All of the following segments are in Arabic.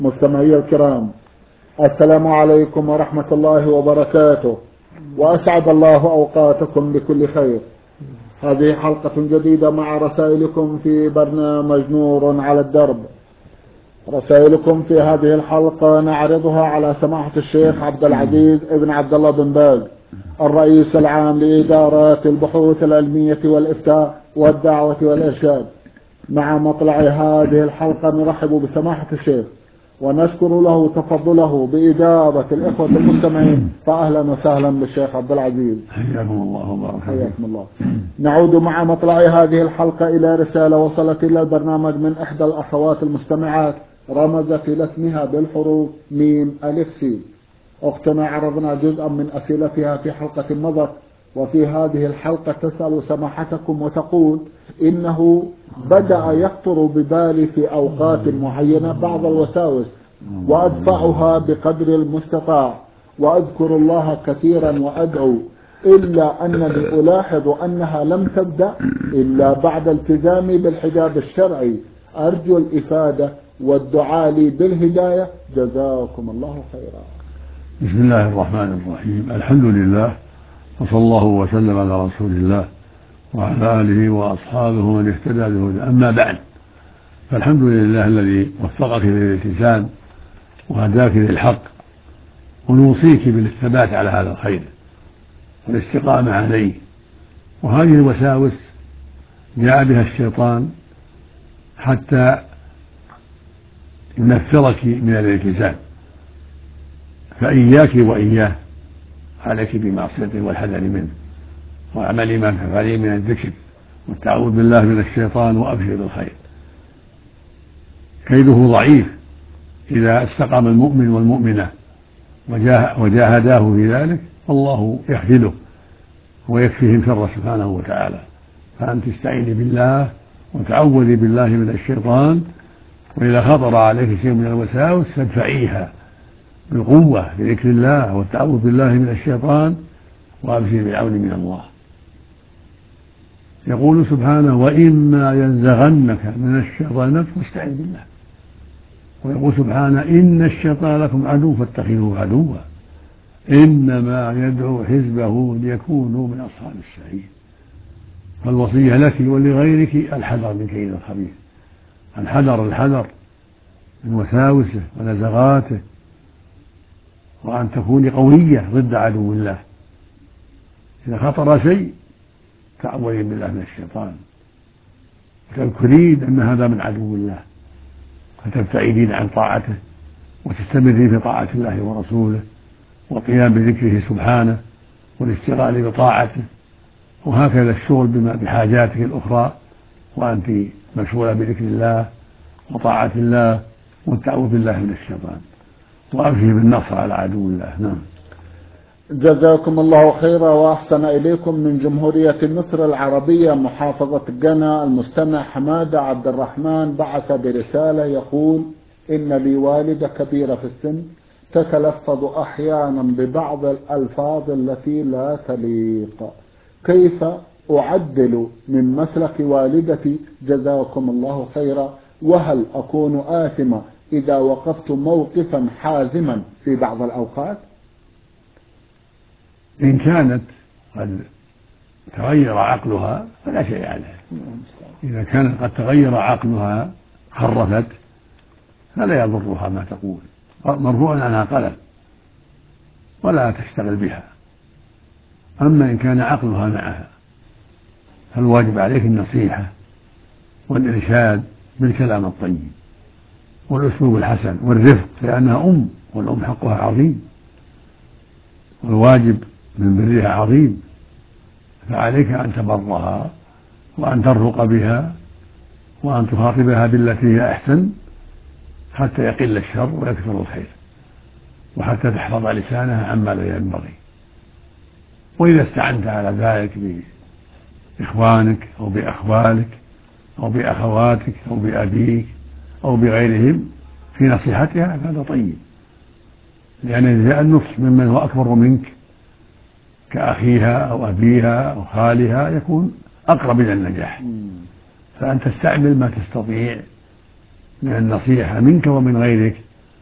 مستمعي الكرام، السلام عليكم ورحمة الله وبركاته، وأسعد الله أوقاتكم بكل خير. هذه حلقة جديدة مع رسائلكم في برنامج نور على الدرب. رسائلكم في هذه الحلقة نعرضها على سماحة الشيخ عبد العزيز ابن عبد الله بن باز، الرئيس العام لإدارات البحوث العلمية والإفتاء والدعوة والإرشاد. مع مطلع هذه الحلقة نرحب بسماحة الشيخ ونشكر له تفضله بإجابة الإخوة المستمعين، فأهلا وسهلا بالشيخ عبد العزيز. حياكم الله وبارك حياكم الله. نعود مع مطلع هذه الحلقة إلى رسالة وصلت إلى البرنامج من إحدى الأخوات المستمعات، رمزت إلى اسمها بالحروف ميم ألف سي. أختنا عرضنا جزءا من أسئلتها في حلقة مضت، وفي هذه الحلقة تسأل سماحتكم وتقول: إنه بدأ يخطر ببالي في أوقات معينة بعض الوساوس وأدفعها بقدر المستطاع، وأذكر الله كثيرا وأدعو، إلا أنني ألاحظ أنها لم تبدأ إلا بعد التزامي بالحجاب الشرعي. أرجو الإفادة والدعاء لي بالهداية، جزاكم الله خيرا. بسم الله الرحمن الرحيم. الحمد لله، وصلى الله وسلم على رسول الله وعلى آله وأصحابه من اهتدى بهداه. أما بعد، فالحمد لله الذي وفقك للالتزام وهداك للحق، ونوصيك بالثبات على هذا الخير والاستقامة عليه. وهذه الوساوس جاء بها الشيطان حتى ينفرك من الالتزام، فإياك وإياه، عليك بمعصيته والحذر منه، وعمل ما تفعليه من الذكر والتعوذ بالله من الشيطان، وأبشر بالخير. كيده ضعيف إذا استقام المؤمن والمؤمنة وجاهداه في ذلك، الله يخذله ويكفيهم شر سبحانه وتعالى. فأنت استعيني بالله وتعوذي بالله من الشيطان، وإذا خطر عليك شيء من الوساوس فادفعيها بالقوة بذكر الله والتعوذ بالله من الشيطان، وأبشر بالعون من الله. يقول سبحانه: وإما ينزغنك من الشيطان نزغ فاستعذ بالله. ويقول سبحانه: إن الشيطان لكم عدو فاتخذوه عدوا إنما يدعو حزبه ليكونوا من أصحاب السعير. فالوصية لك ولغيرك الحذر من كيد الخبيث، الحذر من وساوسه ونزغاته، وأن تكوني قوية ضد عدو الله. إذا خطر شيء تعوذي بالله من الشيطان، وتذكرين أن هذا من عدو الله، فتبتعدين عن طاعته وتستمرين في طاعة الله ورسوله والقيام بذكره سبحانه والاشتغال بطاعته. وهكذا الشغل بحاجاتك الأخرى، وأنت مشغولة بذكر الله وطاعة الله والتعوذ بالله من الشيطان، وأبشر بالنصر على عدو الله. نعم. جزاكم الله خيرا وأحسن إليكم. من جمهورية مصر العربية محافظة جنة، المستمع حمادة عبد الرحمن بعث برسالة يقول: إن لي والدة كبيرة في السن تتلفظ أحيانا ببعض الألفاظ التي لا تليق، كيف أعدل من مسلك والدتي؟ جزاكم الله خيرا. وهل أكون آثمة إذا وقفت موقفا حازما في بعض الأوقات؟ إن كانت قد تغير عقلها فلا شيء عليها. إذا كانت قد تغير عقلها خرفت فلا يضرها ما تقول، مرفوع عنها قلم ولا تشتغل بها. أما إن كان عقلها معها فالواجب عليك النصيحة والإرشاد بالكلام الطيب والأسلوب الحسن والرفق، لأنها أم، والأم حقها عظيم والواجب من برها عظيم. فعليك أن تبرها وأن ترفق بها وأن تخاطبها بالتي هي أحسن، حتى يقل الشر ويكثر الخير، وحتى تحفظ لسانها عما لا ينبغي. وإذا استعنت على ذلك بإخوانك أو بأخوالك أو بأخواتك أو بأبيك أو بغيرهم في نصيحتها فهذا طيب، لأن النصح ممن هو أكبر منك كأخيها أو أبيها أو خالها يكون أقرب إلى النجاح. فأن تستعمل ما تستطيع من النصيحة منك ومن غيرك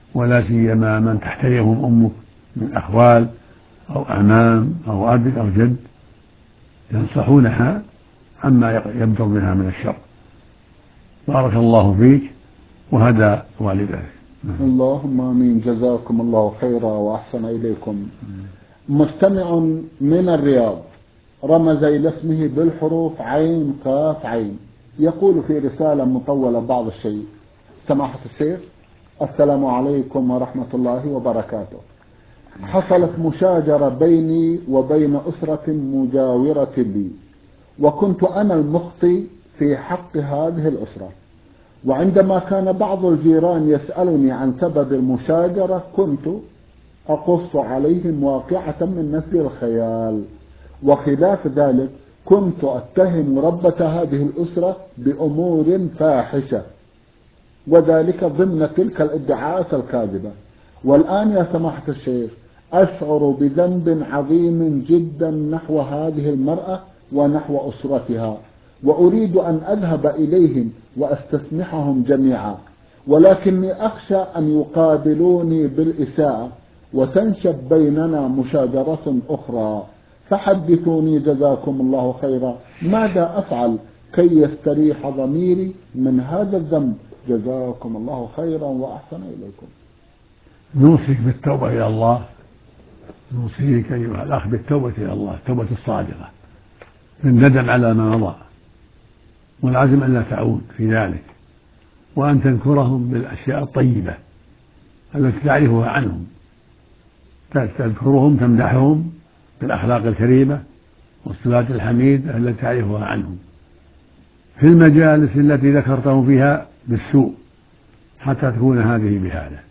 ولا سيما من تحترمهم أمك من أخوال أو أعمام أو أب أو جد، ينصحونها عما يبدر منها من الشر. بارك الله فيك وهدى والديك. اللهم آمين. جزاكم الله خيرا وأحسن إليكم. مستمع من الرياض رمز إلى اسمه بالحروف عين كاف عين، يقول في رسالة مطولة بعض الشيء: سماحة الشيخ، السلام عليكم ورحمة الله وبركاته. حصلت مشاجرة بيني وبين أسرة مجاورة لي، وكنت أنا المخطئ في حق هذه الأسرة، وعندما كان بعض الجيران يسألني عن سبب المشاجرة كنت أقص عليهم واقعة من نسل الخيال، وخلاف ذلك كنت أتهم ربة هذه الأسرة بأمور فاحشة، وذلك ضمن تلك الادعاءات الكاذبة. والآن يا سماحة الشيخ أشعر بذنب عظيم جدا نحو هذه المرأة ونحو أسرتها، وأريد أن أذهب إليهم وأستسمحهم جميعا، ولكني أخشى أن يقابلوني بالإساءة وتنشب بيننا مشاجرة أخرى، فحدثوني جزاكم الله خيرا، ماذا أفعل كي يستريح ضميري من هذا الذنب؟ جزاكم الله خيرا وأحسن إليكم. نوصيك بالتوبة إلى الله، نوصيك أيها الأخ بالتوبة إلى الله، التوبة الصادقة، بالندم على ما مضى، والعزم أن لا تعود في ذلك، وأن تذكرهم بالأشياء الطيبة التي تعرفها عنهم، تذكرهم تمدحهم بالأخلاق الكريمة والصفات الحميدة التي تعرفها عنهم في المجالس التي ذكرتهم فيها بالسوء، حتى تكون هذه بهذا.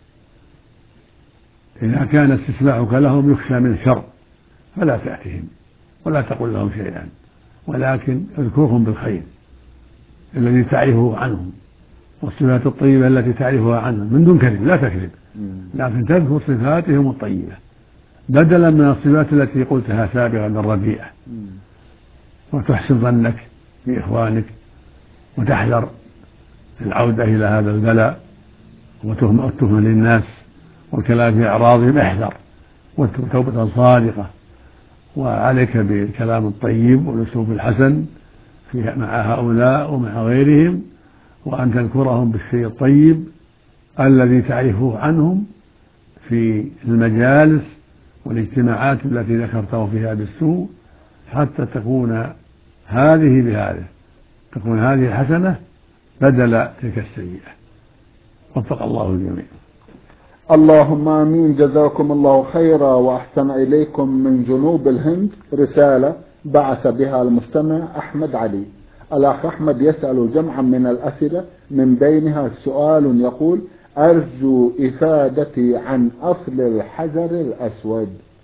إذا كان استسماعك لهم يخشى من شر فلا تأتهم ولا تقل لهم شيئا، ولكن اذكرهم بالخير الذي تعرفه عنهم والصفات الطيبة التي تعرفها عنهم من دون كذب، لا تكذب، لكن تذكر صفاتهم الطيبة بدلا من الصفات التي قلتها سابقا الرديئة، وتحسن ظنك بإخوانك وتحذر العودة إلى هذا البلاء والتهمة للناس والكلام في أعراضهم، احذر وتوبة صادقة، وعليك بالكلام الطيب والأسلوب الحسن مع هؤلاء ومع غيرهم، وأن تذكرهم بالشيء الطيب الذي تعرفه عنهم في المجالس والاجتماعات التي ذكرته فيها بالسوء، حتى تكون هذه بهذه، تكون هذه الحسنة بدل تلك السيئة. وفق الله الجميع. اللهم آمين. جزاكم الله خيرا وأحسن إليكم. من جنوب الهند رسالة بعث بها المستمع أحمد علي. الأخ أحمد يسأل جمعا من الأسئلة، من بينها سؤال يقول: أرجو إفادتي عن أصل الحجر الأسود.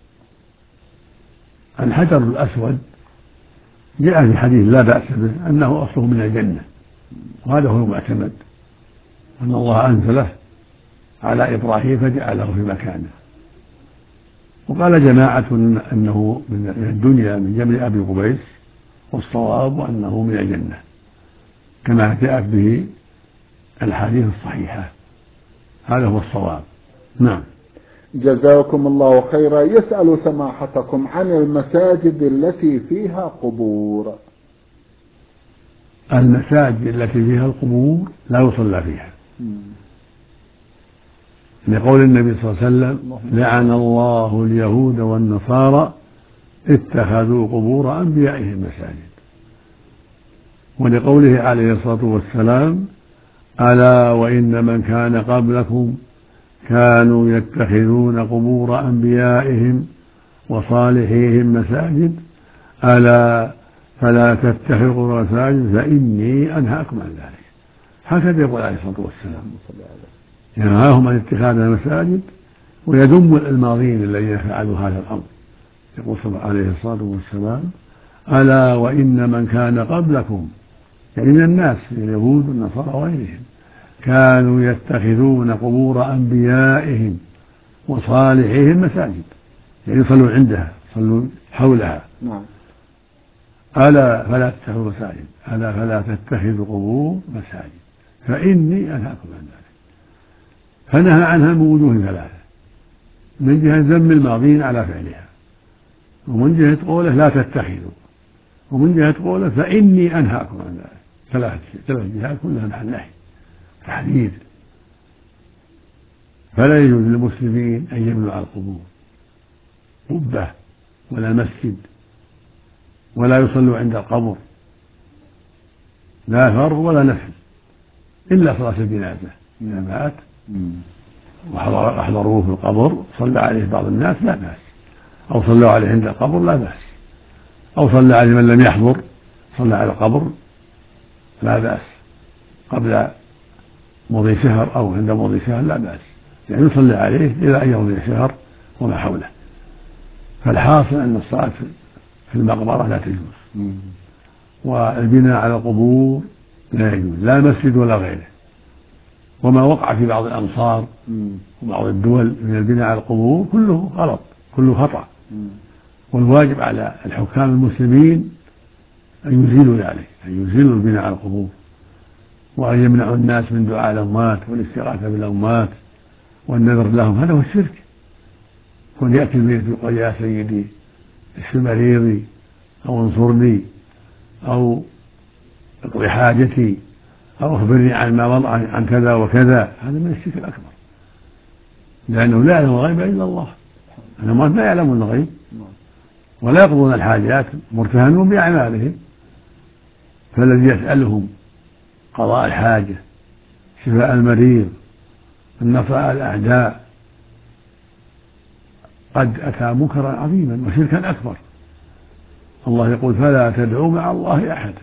الحجر الأسود جاء في حديث لا بأس به أنه أصله من الجنة، وهذا هو المعتمد، أن الله أنزله على إبراهيم فجعله في مكانه. وقال جماعة أنه من الدنيا من جبل أبي قبيس، والصواب أنه من الجنة كما جاءت به الحديث الصحيحة، هذا هو الصواب. نعم. جزاكم الله خيرا. يسأل سماحتكم عن المساجد التي فيها قبور. المساجد التي فيها القبور لا يصلى فيها، لقول النبي صلى الله عليه وسلم: لعن الله اليهود والنصارى اتخذوا قبور أنبيائهم مساجد. ولقوله عليه الصلاة والسلام: ألا وإن من كان قبلكم كانوا يتخذون قبور أنبيائهم وصالحيهم مساجد، ألا فلا تتخذوا مساجد فإني أنهاكم عن ذلك. هكذا يقول عليه الصلاة والسلام، ينهاهم عن اتخاذ المساجد ويذم الماضين الذين فعلوا هذا الأمر. يقول عليه الصلاة والسلام: ألا وإن من كان قبلكم، يعني من الناس اليهود والنصارى وغيرهم، كانوا يتخذون قبور أنبيائهم وصالحيهم مساجد، يعني يصلون عندها، يصلون حولها. ألا فلا تتخذوا مساجد، ألا فلا تتخذوا قبور مساجد فإني أنهاكم عن ذلك. فنهى عنها من وجوه ثلاثة: من جهة ذم الماضين على فعلها، ومن جهة قوله لا تتخذوا، ومن جهة قوله فإني أنهاكم عن ذلك. ثلاث جهات كلها محل نهي تحذير. فلا يجوز للمسلمين أن يبنوا على القبور قبة ولا مسجد، ولا يصلوا عند القبر، لا فرض ولا نفل، إلا صلاة الجنازة إذا مات وأحضروه في القبر صلى عليه بعض الناس لا بأس، أو صلوا عليه عند القبر لا بأس، أو صلى عليه من لم يحضر صلى على القبر لا بأس، قبل مضي شهر أو عند مضي شهر لا بأس، يعني يصلي عليه إلى أن يمضي شهر وما حوله. فالحاصل أن الصلاة في المقبرة لا تجوز، والبناء على القبور لا يجوز، لا مسجد ولا غيره. وما وقع في بعض الأمصار وبعض الدول من البناء على القبور كله غلط، كله خطأ. والواجب على الحكام المسلمين أن يزيلوا ذلك، أن يزيلوا البناء على القبور، وأن يمنعوا الناس من دعاء الأموات والاستغاثة بالأموات والنذر لهم. هذا هو الشرك. كن يأتي الميت يقول يا سيدي اشف مريضي، أو انصرني، أو اقضي حاجتي، أو أخبرني عن ما مضى عن كذا وكذا، هذا من الشرك الأكبر، لأنه لا يعلم الغيب إلا الله. الأموات لا يعلمون الغيب ولا يقضون الحاجات، مرتهنون بأعمالهم. فالذي يسألهم قضاء الحاجة، شفاء المريض، النصر على الأعداء، قد أتى منكرا عظيما وشركا أكبر. الله يقول فلا تدعوا مع الله أحدا،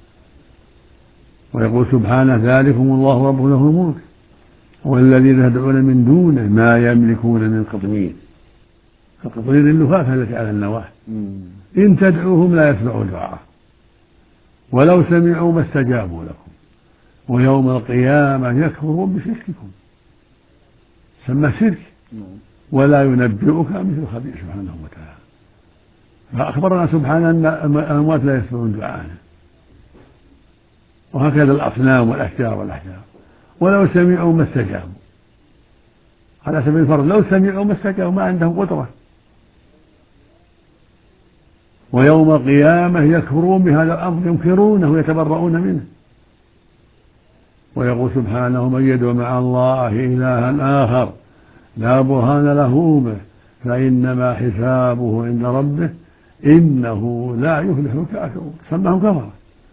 ويقول سبحانه ذلكم الله رب له الملك والذين تدعون من دونه ما يملكون من قطمير. القطمير اللفافة التي على النواة، إن تدعوهم لا يسمعوا دعاء ولو سمعوا ما استجابوا لكم ويوم القيامة يكفرون بشرككم. سمى شرك، ولا ينبئك مثل خبير سبحانه وتعالى. فأخبرنا سبحانه أن الأموات لا يسمعون دعاءنا، وهكذا الأصنام والأشجار والأحجار ولو سمعوا ما استجابوا. على سبيل الفرض لو سمعوا ما استجابوا ما عندهم قدرة. ويوم القيامة يكفرون بهذا الأمر، ينكرونه ويتبرؤون منه. ويقول سبحانه من يدعو مع الله إلها آخر لا برهان له به فإنما حسابه عند ربه إنه لا يفلح الكافرون. سماهم كفرة.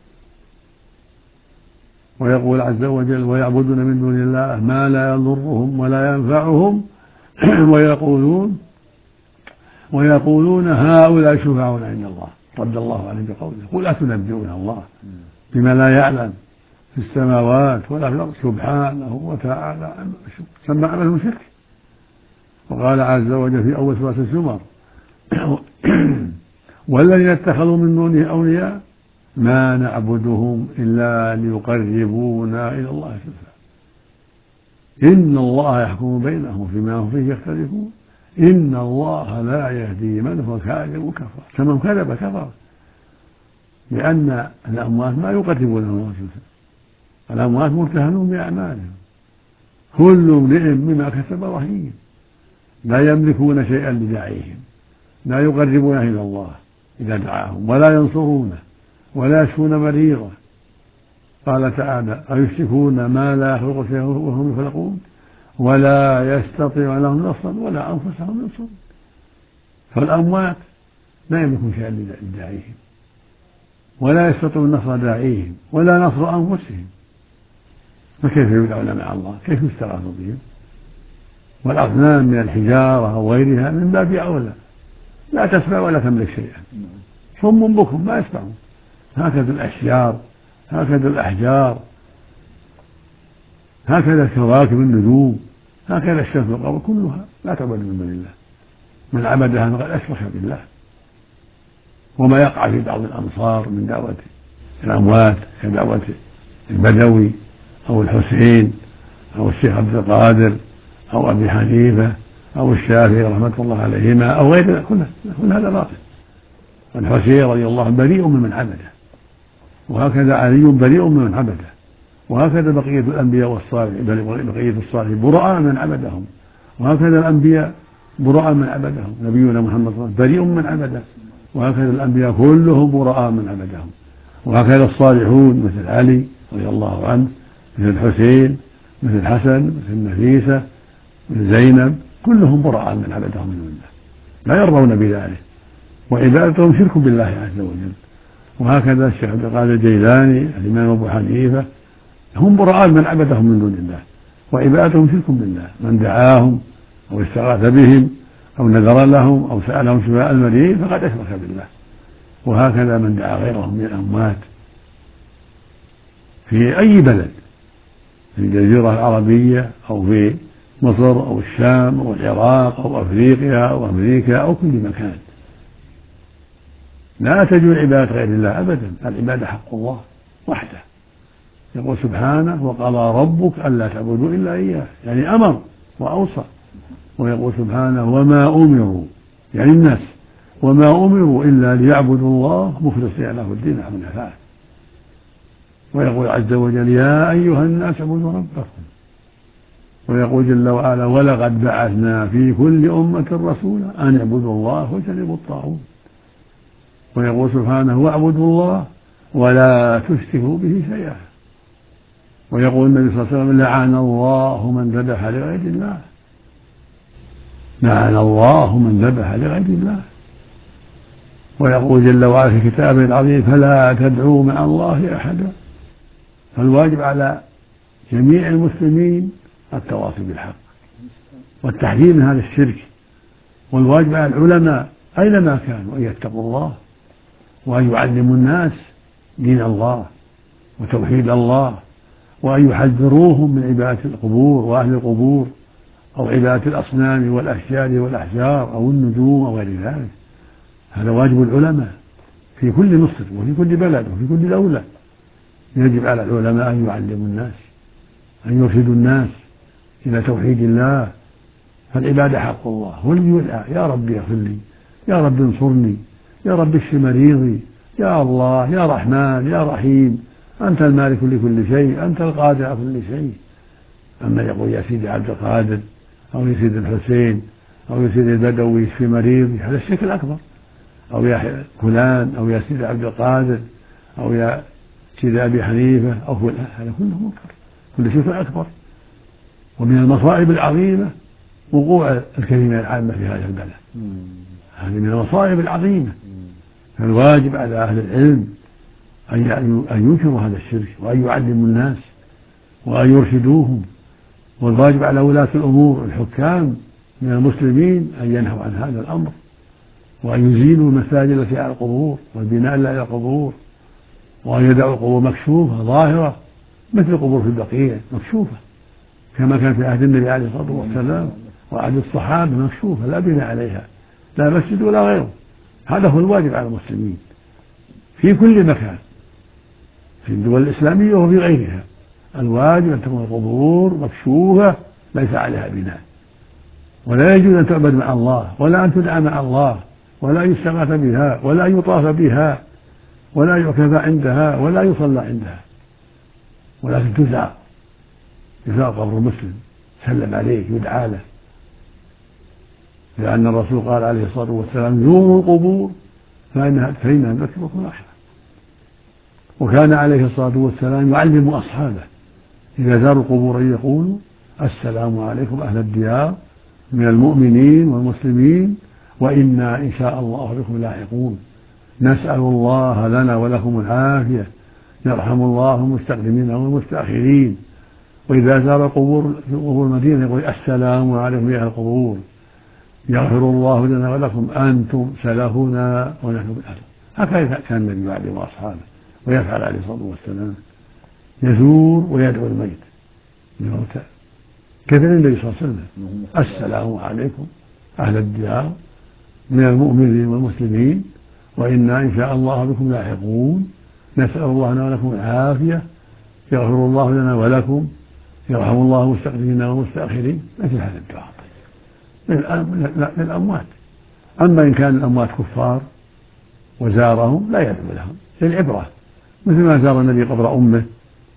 ويقول عز وجل ويعبدون من دون الله ما لا يضرهم ولا ينفعهم ويقولون هؤلاء شفعاؤنا عند الله. رد الله عليه بقوله قل أتنبئون الله بما لا يعلم في السماوات ولا في الأرض سبحانه وتعالى. سمى عملهم شرك. وقال عز وجل في أول سورة الزمر والذين اتخذوا من دونه أولياء ما نعبدهم إلا ليقربونا إلى الله زلفى إن الله يحكم بينهم فيما هم فيه يختلفون إن الله لا يهدي من هو كاذب كفر. كمن كذب كفر، لأن الأموات ما يقربونه إلى الله زلفى. الأموات مرتهنون بأعمالهم، كل امرئ بما كسب رهين، لا يملكون شيئا لداعيهم، لا يقربونه إلى الله إذا دعاهم، ولا ينصرونه، ولا يشفون مريضا. قال تعالى أيشركون ما لا يخلق شيئا وهم يخلقون ولا يستطيع لهم نصرا ولا أنفسهم ينصرون. فالأموات لا يملكون شيئا لداعيهم، ولا يستطيعون نصر داعيهم ولا نصر أنفسهم، فكيف يدعون مع الله؟ كيف يستغاث بهم؟ والأصنام من الحجارة أو غيرها من باب أولى، لا تسمع ولا تملك شيئا، صم بكم ما يسمعون. هكذا الأشجار، هكذا الأحجار، هكذا كواكب النجوم، هكذا الشمس والقمر كلها لا تعبد من دون الله. من عبدها فقد أشرك بالله. وما يقع في بعض الأمصار من دعوة الأموات كدعوة البدوي أو الحسين أو الشيخ عبد القادر أو أبي حنيفة أو الشافعي رحمة الله عليهما أو غير كل هذا باطل. الحسين رضي الله عنه بريء ممن عبده، وهكذا علي بريء ممن عبده، وهكذا بقية الأنبياء والصالحين، بل بقية الصالحين براء من عبدهم، وهكذا الأنبياء براء من عبدهم، نبينا محمد صلى الله عليه وسلم بريء من عبده، وهكذا الأنبياء كلهم براء من عبدهم، وهكذا الصالحون مثل علي رضي الله عنه، مثل الحسين، مثل الحسن، مثل النفيسة، مثل زينب، كلهم براء من عبدهم من الله، لا يرضون بذلك، وعبادتهم شرك بالله عز وجل. وهكذا الشيخ عبد القادر الجيلاني، الإمام أبو حنيفة، هم براء من عبدهم من دون الله، وعبادتهم شرك بالله، من دعاهم أو استغاث بهم أو نذر لهم أو سألهم شفاء المريض فقد أشرك بالله. وهكذا من دعا غيرهم من الأموات في أي بلد، في الجزيرة العربية أو في مصر أو الشام أو العراق أو أفريقيا أو أمريكا أو كل مكان، لا تجوز عبادة غير الله أبدا، العبادة حق الله وحده. يقول سبحانه وقضى ربك ألا تعبدوا إلا إياه، يعني أمر وأوصى. ويقول سبحانه وما أمروا، يعني الناس، وما أمروا إلا ليعبدوا الله مخلصين له الدين حنفاء. ويقول عز وجل يا أيها الناس اعبدوا ربكم. ويقول جل وعلا ولقد بعثنا في كل أمة رسولا أن اعبدوا الله واجتنبوا الطاغوت. ويقول سبحانه واعبدوا الله ولا تشركوا به شيئا. ويقول النبي صلى الله عليه وسلم لعن الله من ذبح لغير الله، لعن الله من ذبح لغير الله. ويقول جل وعلا في كتابه العظيم فلا تدعوا مع الله أحدا. فالواجب على جميع المسلمين التواصي بالحق والتحذير من هذا الشرك، والواجب على العلماء أينما كانوا أن يتقوا الله وأن يعلموا الناس دين الله وتوحيد الله، وأن يحذروهم من عبادة القبور وأهل القبور أو عبادة الأصنام والأشجار والأحجار أو النجوم أو غير ذلك. هذا واجب العلماء في كل مصر وفي كل بلد وفي كل دولة. يجب على العلماء أن يعلموا الناس، أن يرشدوا الناس إلى توحيد الله. فالعبادة حق الله، والذي يدعى يا رب اغفر لي، يا رب انصرني، يا رب اشف مريضي، يا الله يا رحمن يا رحيم، أنت المالك لكل شيء، أنت القادر على كل شيء. أما يقول يا سيدي عبد القادر أو يا سيدي الحسين أو يا سيدي البدوي يشفي مريضي، هذا الشرك الأكبر. أو يا فلان أو يا سيدي عبد القادر أو يا سيدي أبي حنيفة أو فلان، هذا كله منكر، كل شرك أكبر. ومن المصائب العظيمة وقوع الكلمة العامة في هذا البلد، هذه من المصائب العظيمة. فالواجب على أهل العلم أن ينكروا هذا الشرك وأن يعلموا الناس وأن يرشدوهم. والواجب على ولاة الأمور الحكام من المسلمين أن ينهوا عن هذا الأمر وأن يزيلوا المساجد التي على القبور والبناء على القبور، وأن يدعوا القبور مكشوفة ظاهرة مثل القبور في البقيع مكشوفة كما كان في عهد النبي عليه الصلاة والسلام وعهد الصحابة مكشوفة لا بناء عليها، لا مسجد ولا غيره. هذا هو الواجب على المسلمين في كل مكان في الدول الإسلامية وفي غيرها. الواجب أن تكون القبور مكشوفة ليس عليها بناء، ولا يجوز أن تعبد مع الله ولا أن تدعى مع الله ولا يستغاث بها ولا يطاف بها ولا يعكف عندها ولا يصلى عندها، ولكن تزار قبر مسلم سلم عليه يدعى له، لأن الرسول قال عليه الصلاة والسلام زوروا القبور فإنها ذكرة الآخرة. وكان عليه الصلاة والسلام يعلم أصحابه إذا زاروا القبور أن يقولوا السلام عليكم أهل الديار من المؤمنين والمسلمين وإنا إن شاء الله بكم لاحقون، نسأل الله لنا ولكم العافية، يرحم الله المستقدمين والمستأخرين. وإذا زار القبور في قبور المدينة يقول السلام عليكم يا أهل القبور، يغفر الله لنا ولكم أنتم سلفنا ونحن بالأهل. هكذا كان النبي يعلم أصحابه ويفعل عليه الصلاة والسلام، يزور ويدعو الميت الموتى كذا النبي صلى الله عليه وسلم السلام عليكم أهل الديار من المؤمنين والمسلمين وإنا إن شاء الله بكم لاحقون، نسأل الله لنا ولكم العافية، يغفر الله لنا ولكم، يرحم الله المستقدمين والمستأخرين. مثل هذا الدعاء للأموات. أما إن كان الأموات كفار وزارهم لا يدعو لهم للعبرة، مثل ما زار النبي قبر أمه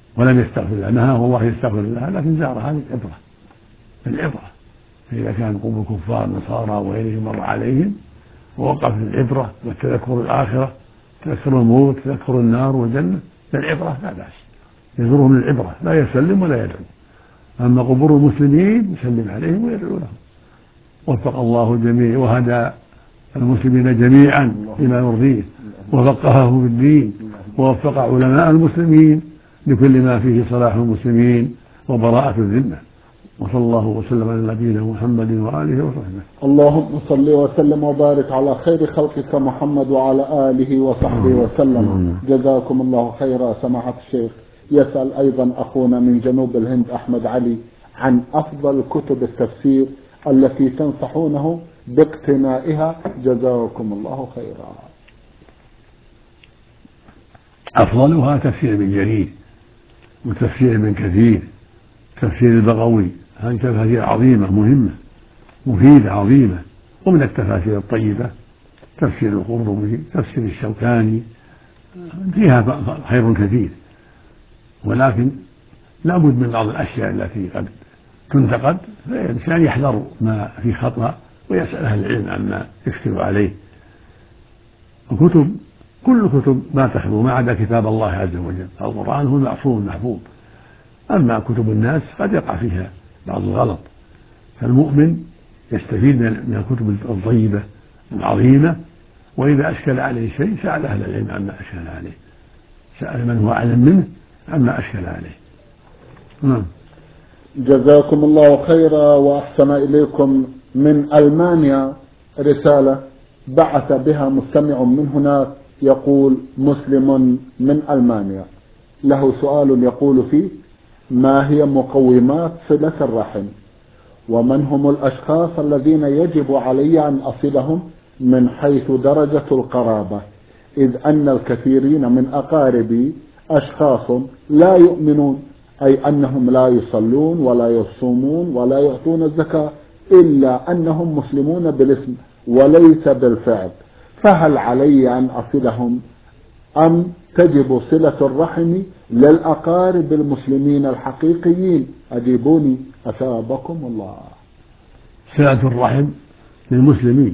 ولم يستغفر الله، نهاه الله يستغفر الله، لكن زارها للعبرة. فإذا كان قوم كفار نصارى وغيرهم مر عليهم ووقف للعبرة والتذكر الآخرة، تذكر الموت، تذكر النار والجنة، للعبرة لا بأس، يزورهم للعبرة، لا يسلم ولا يدعو. أما قبور المسلمين يسلم عليهم ويدعو لهم. وفق الله الجميع وهدى المسلمين جميعا لما يرضيه، وفقههم في الدين، ووفق علماء المسلمين لكل ما فيه صلاح المسلمين وبراءة الذمة. وصلى الله وسلم على نبينا محمد وآله وصحبه. اللهم صل وسلم وبارك على خير خلقك محمد وعلى آله وصحبه وسلم. جزاكم الله خيرا. سماحة الشيخ، يسأل أيضا أخونا من جنوب الهند أحمد علي عن أفضل كتب التفسير التي تنصحونه باقتنائها، جزاكم الله خيرا. أفضلها تفسير ابن جرير وتفسير ابن كثير، تفسير البغوي، هذه تفاسير عظيمة مهمة مفيدة عظيمة. ومن التفاسير الطيبة تفسير القرطبي، تفسير الشوكاني، فيها خير كثير، ولكن لا بد من بعض الأشياء التي قد تنتقد، فالإنسان يحذر ما في خطأ ويسأل أهل العلم عما يكتب عليه. الكتب كل كتب ما تخلو ما عدا كتاب الله عز وجل، القرآن هو المعصوم المحفوظ. أما كتب الناس قد يقع فيها بعض الغلط، فالمؤمن يستفيد من الكتب الطيبة العظيمة، وإذا أشكل عليه شيء سأل أهل العلم عما أشكل عليه، سأل من هو أعلم منه عما أشكل عليه. نعم. جزاكم الله خيرا وأحسن إليكم. من ألمانيا رسالة بعث بها مستمع من هناك يقول: مسلم من ألمانيا، له سؤال يقول فيه: ما هي مقومات صلة الرحم؟ ومن هم الأشخاص الذين يجب علي أن أصلهم من حيث درجة القرابة، إذ أن الكثيرين من أقاربي أشخاص لا يؤمنون، أي أنهم لا يصلون ولا يصومون ولا يعطون الزكاة، إلا أنهم مسلمون بالاسم وليس بالفعل، فهل علي أن أصلهم أم تجب صلة الرحم للأقارب المسلمين الحقيقيين؟ أجيبوني أثابكم الله. صلة الرحم للمسلمين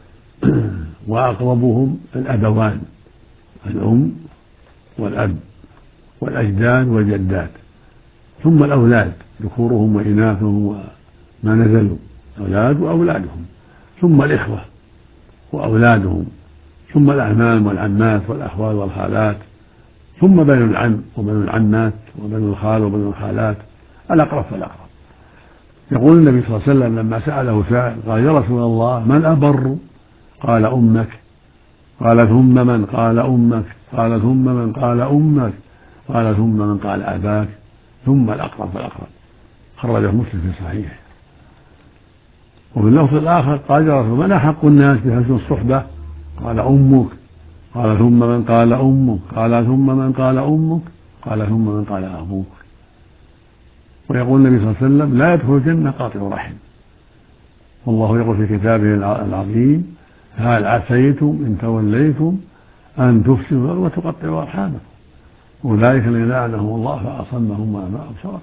وأقربهم الأبوان، الأم والأب والأجداد والجدات، ثم الأولاد ذكورهم وإناثهم وما نزلوا، أولاد وأولادهم، ثم الإخوة وأولادهم، ثم الأعمام والعمات والأخوال والخالات، ثم بنو العم وبنو العمات وبنو الخال وبنو الخالات، الأقرب فالأقرب. يقول النبي صلى الله عليه وسلم لما سأله سائل قال: يا رسول الله من أبر؟ قال: أمك. قال: ثم من؟ قال: أمك. قال: ثم من؟ قال: أمك. قال: ثم من؟ قال: أباك. ثم الأقرب فالأقرب. خرجه مسلم في صحيحه. وفي اللفظ الآخر قال: يا رسول من أحق الناس بحسن الصحبة؟ قال: أمك. قال: ثم من؟ قال: أمك. قال: ثم من؟ قال: أمك. قال: ثم من؟ قال: أبوك. ويقول النبي صلى الله عليه وسلم: لا يدخل الجنة قاطع رحم. والله يقول في كتابه العظيم: هل عسيتم إن توليتم أن تفسدوا وتقطعوا أرحامكم أولئك الذين لعنهم الله فأصمهم وأعمى أبصارهم.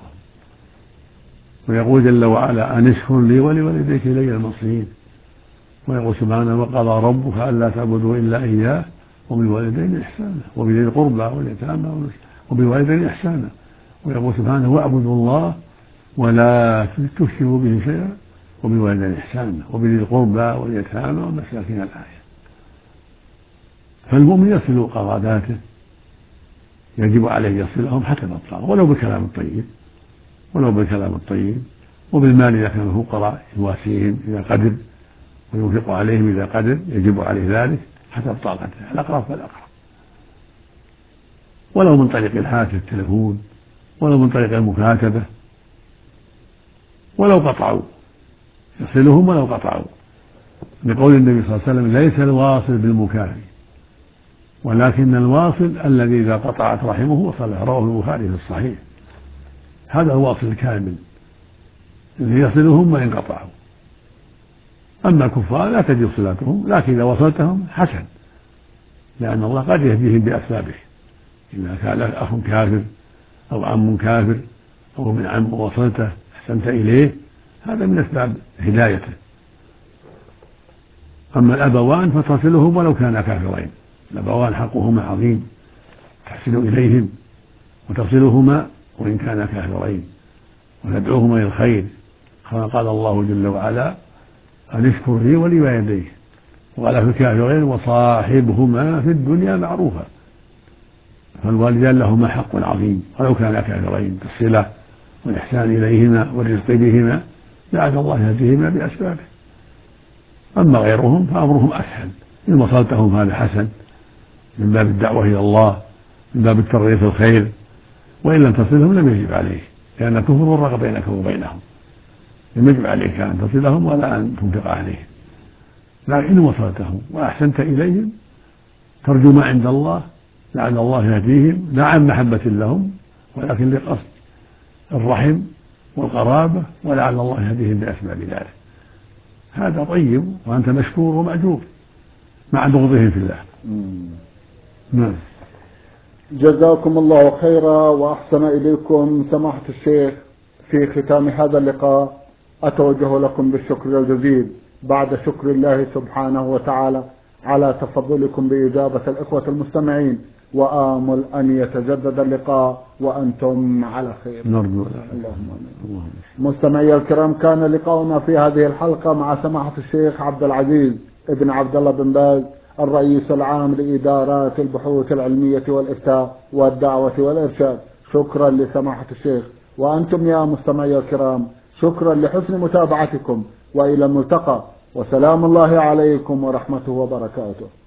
ويقول جل وعلا: أن اشكر لي ولوالديك إلي المصير. ويقول سبحانه: وقضى ربك ألا تعبدوا إلا إياه وبالوالدين إحسانا وبذي القربى واليتامى وبالوالدين إحسانا. ويقول سبحانه: واعبدوا الله ولا تشركوا به شيئا وبالوالدين إحسانا وبذي القربى واليتامى والمساكين، الآية. فالمؤمن يصل قراباته، يجب عليه يصلهم حسب الطاقة، ولو بالكلام الطيب وبالمال إذا كانوا فقراء يواسيهم إذا قدر وينفق عليهم إذا قدر، يجب عليه ذلك حسب طاقته، الأقرب فالأقرب، ولو من طريق الهاتف التلفون، ولو من طريق المكاتبة، ولو قطعوا يصلهم ولو قطعوا، لقول النبي صلى الله عليه وسلم: ليس الواصل بالمكافئ ولكن الواصل الذي إذا قطعت رحمه وصله، رواه البخاري في الصحيح. هذا الواصل الكامل الذي يصلهم وإن قطعوا. أما الكفار لا تجب صلاتهم، لكن إذا وصلتهم حسن، لأن الله قد يهديهم بأسبابه. إذا كان أخ كافر أو عم كافر أو من عم وصلته أحسنت إليه، هذا من أسباب هدايته. أما الأبوان فتصلهم ولو كانا كافرين، الأبوان حقهما عظيم، تحسن إليهم وتصلهما وإن كانا كافرين وتدعوهما إلى الخير، كما قال الله جل وعلا أن اشكر لي ولوالديه، وقال في الكافرين وصاحبهما في الدنيا معروفا. فالوالدان لهما حق عظيم ولو كانا كافرين بالصلة والإحسان إليهما والرزق بهما لعل الله يهديهما بأسبابه. أما غيرهم فأمرهم أسهل، إن وصلتهم فهذا حسن من باب الدعوة إلى الله، من باب الترغيب في الخير، وإن لم تصلهم لم يجب عليك، لأن الكفر فرق بينك وبينهم، لم يجب عليك أن تصلهم ولا أن تنفق عليهم. لكن إن وصلتهم وأحسنت إليهم ترجو ما عند الله لعل الله يهديهم، لا عن محبة لهم ولكن لقصد الرحم والقرابة، ولعل الله يهديهم بأسباب ذلك. هذا طيب وأنت مشكور ومأجور مع بغضهم في الله. نعم. جزاكم الله خيرا وأحسن إليكم سماحة الشيخ. في ختام هذا اللقاء أتوجه لكم بالشكر الجزيل بعد شكر الله سبحانه وتعالى على تفضلكم بإجابة الإخوة المستمعين، وآمل أن يتجدد اللقاء وأنتم على خير. نرجو. اللهم آمين. مستمعي الكرام، كان لقاؤنا في هذه الحلقة مع سماحة الشيخ عبد العزيز ابن عبد الله بن باز، الرئيس العام لإدارات البحوث العلمية والإفتاء والدعوة والإرشاد. شكرا لسماحة الشيخ، وأنتم يا مستمعي الكرام شكرا لحسن متابعتكم، وإلى الملتقى، وسلام الله عليكم ورحمته وبركاته.